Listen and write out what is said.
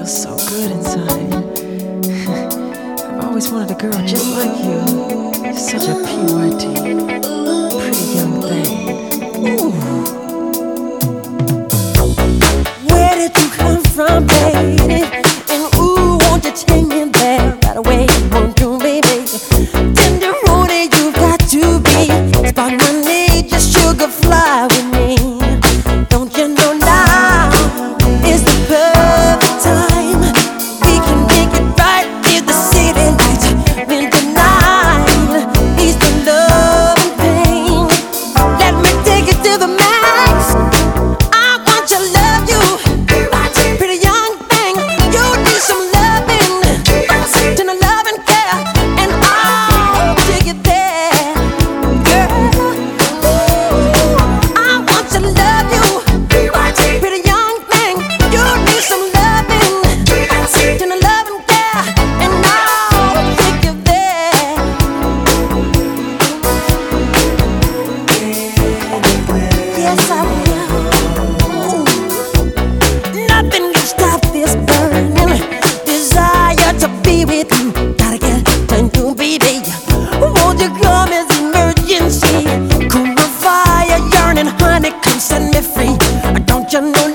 feels so good inside. I've always wanted a girl just like you. You're such a PYT, pretty young thing. Ooh. Where did you come from, baby? And ooh, won't you take me there right away? Won't you, baby? Tender roadie, you got to be. Spark my need, just sugar fly with me. Don't you know now is the perfect time? We can make it right near the city lights. Winter night, ease the love and pain. Let me take it to the max. I want to love you, pretty young thing. You need some loving, tender love and care, and I'll take it there, girl. Ooh, I want to love you, pretty young thing. You need some loving, tender love and care, and I'll take you there. Yes, I will. Nothing can stop this burning desire to be with you. Gotta get to you, baby. Won't you come as emergency? Cool my fire, yearning, honey, come set me free. Don't you know